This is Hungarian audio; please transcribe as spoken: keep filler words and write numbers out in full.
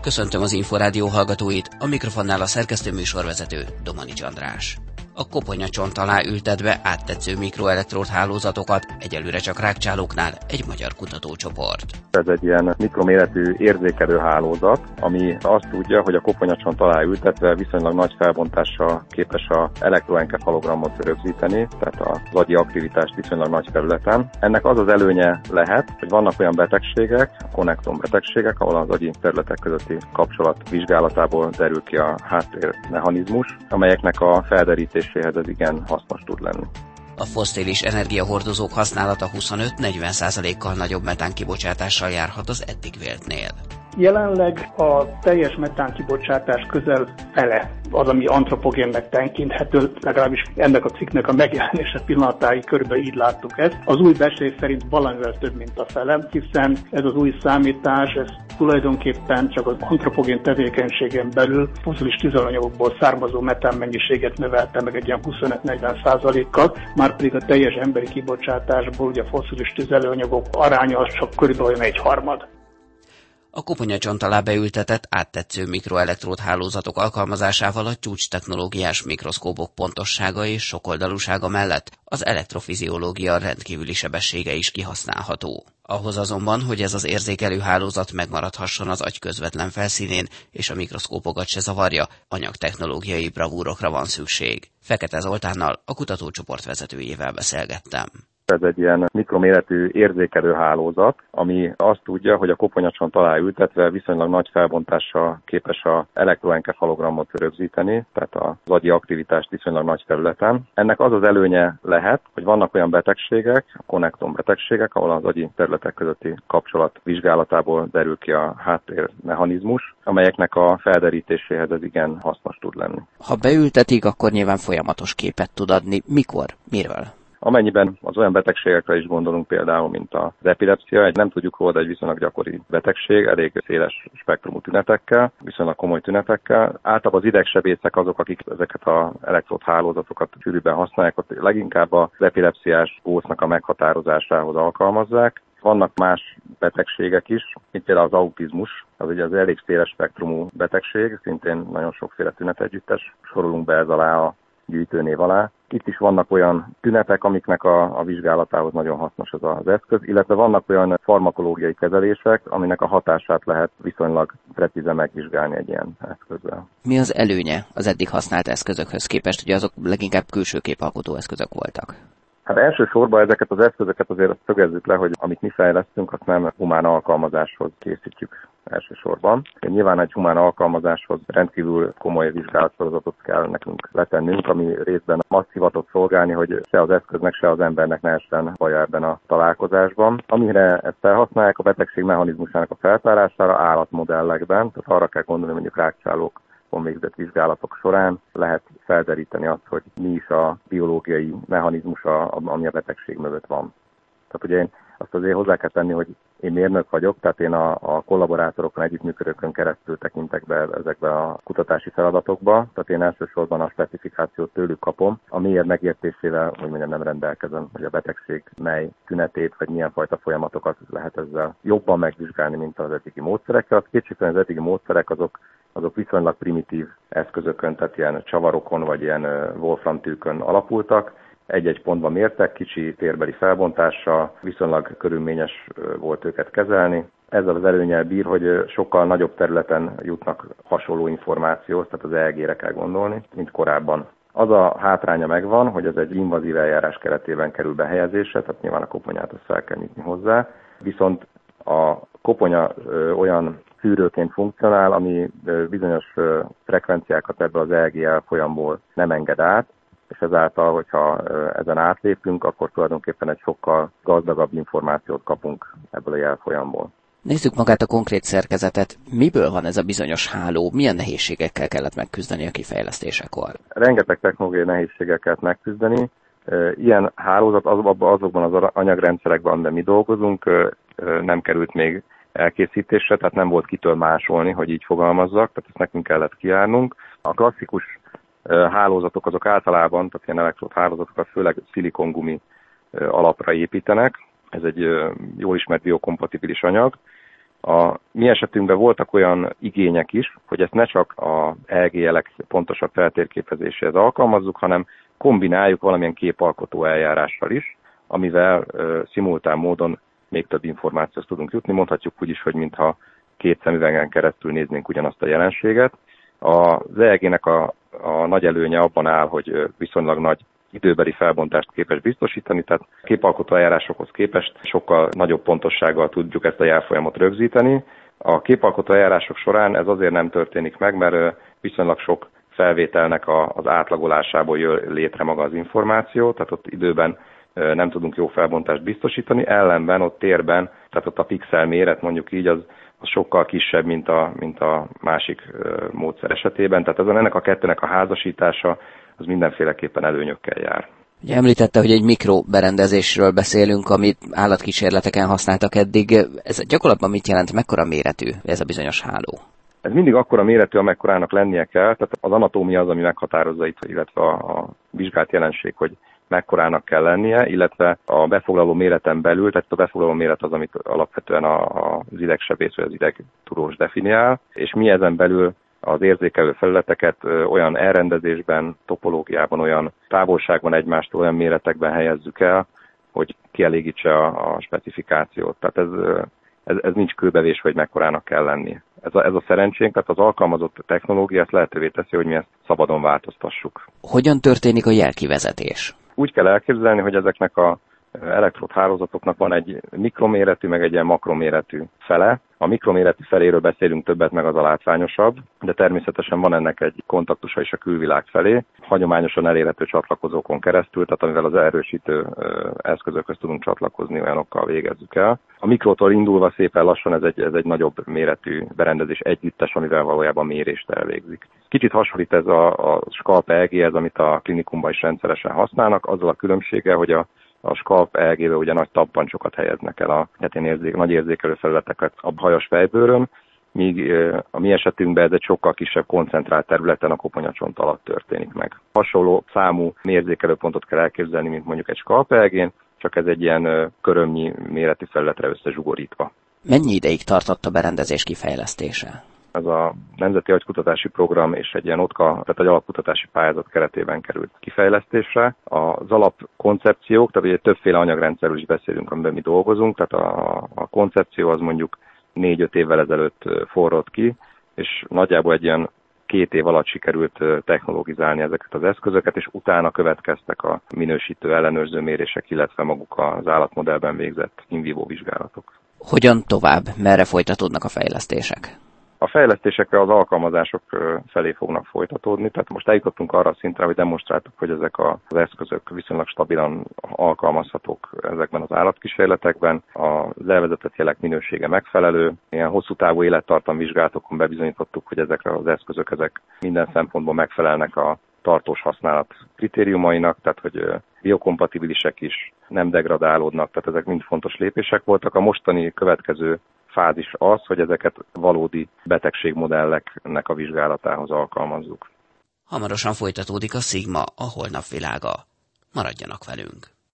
Köszöntöm az Inforádió hallgatóit, a mikrofonnál a szerkesztő műsorvezető Domanics András. A koponyacsont alá ültetve áttetsző mikroelektród hálózatokat egyelőre csak rákcsálóknál egy magyar kutatócsoport. Ez egy ilyen mikroméretű érzékelő hálózat, ami azt tudja, hogy a koponyacsont alá ültetve viszonylag nagy felbontással képes a elektroenkefalogramot rögzíteni, tehát az agyi aktivitást viszonylag nagy területen. Ennek az az előnye lehet, hogy vannak olyan betegségek, konnektom betegségek, ahol az agyi területek közötti kapcsolat vizsgálatából derül ki a háttérmechanizmus, amelyeknek a felderítéséhez ez igen hasznos tud lenni. A fosszilis energiahordozók használata huszonöt-negyven százalékkal nagyobb metánkibocsátással járhat az eddig véltnél. Jelenleg a teljes metánkibocsátás közel fele az, ami antropogénnek tekinthető, legalábbis ennek a cikknek a megjelenése pillanatáig körülbelül így láttuk ezt. Az új becslés szerint valamivel több, mint a fele, hiszen ez az új számítás, ez tulajdonképpen csak az antropogén tevékenységen belül fosszilis tüzelőanyagokból származó metán mennyiséget növelte meg egy ilyen huszonöt-negyven százalékkal, már pedig a teljes emberi kibocsátásból ugye a fosszilis tüzelőanyagok aránya az csak körülbelül olyan egy harmad. A koponyacsont alá beültetett áttetsző mikroelektród hálózatok alkalmazásával a csúcs technológiás mikroszkópok pontossága és sokoldalúsága mellett az elektrofiziológia rendkívüli sebessége is kihasználható. Ahhoz azonban, hogy ez az érzékelő hálózat megmaradhasson az agy közvetlen felszínén és a mikroszkópokat se zavarja, anyagtechnológiai bravúrokra van szükség. Fekete Zoltánnal, a kutatócsoport vezetőjével beszélgettem. Ez egy ilyen mikroméretű érzékelő hálózat, ami azt tudja, hogy a koponyacsont alá ültetve viszonylag nagy felbontással képes az elektroenkefalogramot rögzíteni, tehát az agyi aktivitást viszonylag nagy területen. Ennek az az előnye lehet, hogy vannak olyan betegségek, konnektom betegségek, ahol az agyi területek közötti kapcsolat vizsgálatából derül ki a háttérmechanizmus, amelyeknek a felderítéséhez ez igen hasznos tud lenni. Ha beültetik, akkor nyilván folyamatos képet tud adni. Mikor? Miről? Amennyiben az olyan betegségekre is gondolunk például, mint az epilepszia, egy nem tudjuk róla, de egy viszonylag gyakori betegség, elég széles spektrumú tünetekkel, viszonylag komoly tünetekkel. Általában az idegsebészek azok, akik ezeket az elektród hálózatokat sűrűbben használják, ott leginkább az epilepsziás gócnak a meghatározásához alkalmazzák. Vannak más betegségek is, mint például az autizmus, az ugye az elég széles spektrumú betegség, szintén nagyon sokféle tünetegyüttes, sorolunk be ez alá a gyűjtőnév alá. Itt is vannak olyan tünetek, amiknek a, a vizsgálatához nagyon hasznos az az eszköz, illetve vannak olyan farmakológiai kezelések, aminek a hatását lehet viszonylag precízen megvizsgálni egy ilyen eszközzel. Mi az előnye az eddig használt eszközökhöz képest? Ugye azok leginkább külső képalkotó eszközök voltak. Hát elsősorban ezeket az eszközöket azért szögezzük le, hogy amit mi fejlesztünk, azt nem humán alkalmazáshoz készítjük elsősorban. Nyilván egy humán alkalmazáshoz rendkívül komoly vizsgálatsorozatot kell nekünk letennünk, ami részben azt hivatott szolgálni, hogy se az eszköznek, se az embernek ne essen baja ebben a találkozásban. Amire ezt felhasználják a betegség mechanizmusának a feltárására állatmodellekben, tehát arra kell gondolni, mondjuk rákcsálók végzett vizsgálatok során lehet felderíteni azt, hogy mi is a biológiai mechanizmus, ami a betegség mögött van. Tehát ugye én azt azért hozzá kell tenni, hogy én mérnök vagyok, tehát én a, a kollaborátorokon, együttműködőkön keresztül tekintek be ezekbe a kutatási feladatokba, tehát én elsősorban a specifikációt tőlük kapom, a mélyebb megértésével, hogy mondjam, nem rendelkezem, hogy a betegség mely tünetét, vagy milyen fajta folyamatokat lehet ezzel jobban megvizsgálni, mint az eddigi módszerekkel. Az kétségtelen az eddigi módszerek azok azok viszonylag primitív eszközökön, tehát ilyen csavarokon vagy ilyen Wolfram tűkön alapultak. Egy-egy pontban mértek, kicsi térbeli felbontással, viszonylag körülményes volt őket kezelni. Ezzel az előnnyel bír, hogy sokkal nagyobb területen jutnak hasonló információhoz, tehát az E E G-re kell gondolni, mint korábban. Az a hátránya megvan, hogy ez egy invazív eljárás keretében kerül behelyezésre, tehát nyilván a koponyát azt fel kell nyitni hozzá, viszont a koponya ö, olyan szűrőként funkcionál, ami ö, bizonyos ö, frekvenciákat ebből az E E G elfolyamból nem enged át, és ezáltal, hogyha ö, ezen átlépünk, akkor tulajdonképpen egy sokkal gazdagabb információt kapunk ebből a jelfolyamból. Nézzük magát a konkrét szerkezetet. Miből van ez a bizonyos háló? Milyen nehézségekkel kellett megküzdeni a kifejlesztésekor? Rengeteg technológiai nehézséggel kellett megküzdeni. Ilyen hálózat azokban az anyagrendszerekben, amiben mi dolgozunk, nem került még elkészítésre, tehát nem volt kitől másolni, hogy így fogalmazzak, tehát ezt nekünk kellett kijárnunk. A klasszikus hálózatok azok általában, tehát ilyen elektród hálózatokat főleg szilikongumi alapra építenek. Ez egy jól ismert biokompatibilis anyag, A mi esetünkben voltak olyan igények is, hogy ezt ne csak az e e gé jelek pontosabb feltérképezéséhez alkalmazzuk, hanem kombináljuk valamilyen képalkotó eljárással is, amivel uh, szimultán módon még több információt tudunk jutni. Mondhatjuk úgy is, hogy mintha két szemüvegen keresztül néznénk ugyanazt a jelenséget. Az e e gének a, a nagy előnye abban áll, hogy viszonylag nagy időbeli felbontást képes biztosítani, tehát képalkotó eljárásokhoz képest sokkal nagyobb pontossággal tudjuk ezt a jelfolyamot rögzíteni. A képalkotó eljárások során ez azért nem történik meg, mert viszonylag sok felvételnek az átlagolásából jön létre maga az információ, tehát ott időben nem tudunk jó felbontást biztosítani, ellenben ott térben, tehát ott a pixel méret mondjuk így az, az sokkal kisebb, mint a, mint a másik módszer esetében, tehát ezen ennek a kettőnek a házasítása az mindenféleképpen előnyökkel jár. Ugye említette, hogy egy mikroberendezésről beszélünk, amit állatkísérleteken használtak eddig. Ez gyakorlatban mit jelent, mekkora méretű ez a bizonyos háló? Ez mindig akkora méretű, amekkorának lennie kell, tehát az anatómia az, ami meghatározza itt, illetve a, a vizsgált jelenség, hogy mekkorának kell lennie, illetve a befoglaló méreten belül, tehát a befoglaló méret az, amit alapvetően a, a, az idegsebész vagy az idegtudós definiál, és mi ezen belül az érzékelő felületeket olyan elrendezésben, topológiában, olyan távolságban egymástól, olyan méretekben helyezzük el, hogy kielégítse a, a specifikációt. Tehát ez, ez, ez nincs kőbevés, hogy mekkorának kell lennie. Ez a, ez a szerencsénk, tehát az alkalmazott technológia ezt lehetővé teszi, hogy mi ezt szabadon változtassuk. Hogyan történik a jelkivezetés? Úgy kell elképzelni, hogy ezeknek a elektródhálózatoknak van egy mikroméretű, meg egy ilyen makroméretű fele. A mikroméretű feléről beszélünk többet, meg az a látványosabb, de természetesen van ennek egy kontaktusa is a külvilág felé, hagyományosan elérhető csatlakozókon keresztül, tehát amivel az erősítő eszközökhöz tudunk csatlakozni, olyanokkal végezzük el. A mikrotól indulva szépen lassan ez egy, ez egy nagyobb méretű berendezés együttes, amivel valójában mérést elvégzik. Kicsit hasonlít ez a, a Scalp e e gé-hez, amit a klinikumban is rendszeresen használnak, azzal a különbséggel, hogy a A Scalp e e gé-be ugye nagy tappancsokat helyeznek el, a hát érzék, nagy érzékelő felületeket a hajas fejbőrön, míg a mi esetünkben ez egy sokkal kisebb koncentrált területen a koponyacsont alatt történik meg. Hasonló számú érzékelőpontot kell elképzelni, mint mondjuk egy Scalp e e gén, csak ez egy ilyen körömnyi méretű felületre összezsugorítva. Mennyi ideig tartott a berendezés kifejlesztése? Ez a Nemzeti Agykutatási Program és egy ilyen otka, tehát egy alapkutatási pályázat keretében került kifejlesztésre. Az alapkoncepciók, tehát ugye többféle anyagrendszerről is beszélünk, amiben mi dolgozunk, tehát a, a koncepció az mondjuk négy-öt évvel ezelőtt forrott ki, és nagyjából egy ilyen két év alatt sikerült technologizálni ezeket az eszközöket, és utána következtek a minősítő ellenőrző mérések, illetve maguk az állatmodellben végzett in vivo vizsgálatok. Hogyan tovább? Merre folytatódnak a fejlesztések? A fejlesztésekre az alkalmazások felé fognak folytatódni, tehát most eljutottunk arra a szintre, hogy demonstráltuk, hogy ezek az eszközök viszonylag stabilan alkalmazhatók ezekben az állatkísérletekben, az elvezetett jelek minősége megfelelő, ilyen hosszú távú élettartam vizsgálatokon bebizonyítottuk, hogy ezekre az eszközök ezek minden szempontból megfelelnek a tartós használat kritériumainak, tehát hogy biokompatibilisek is, nem degradálódnak, tehát ezek mind fontos lépések voltak. A mostani következő fázis az, hogy ezeket valódi betegségmodelleknek a vizsgálatához alkalmazzuk. Hamarosan folytatódik a Sigma, a holnap világa. Maradjanak velünk!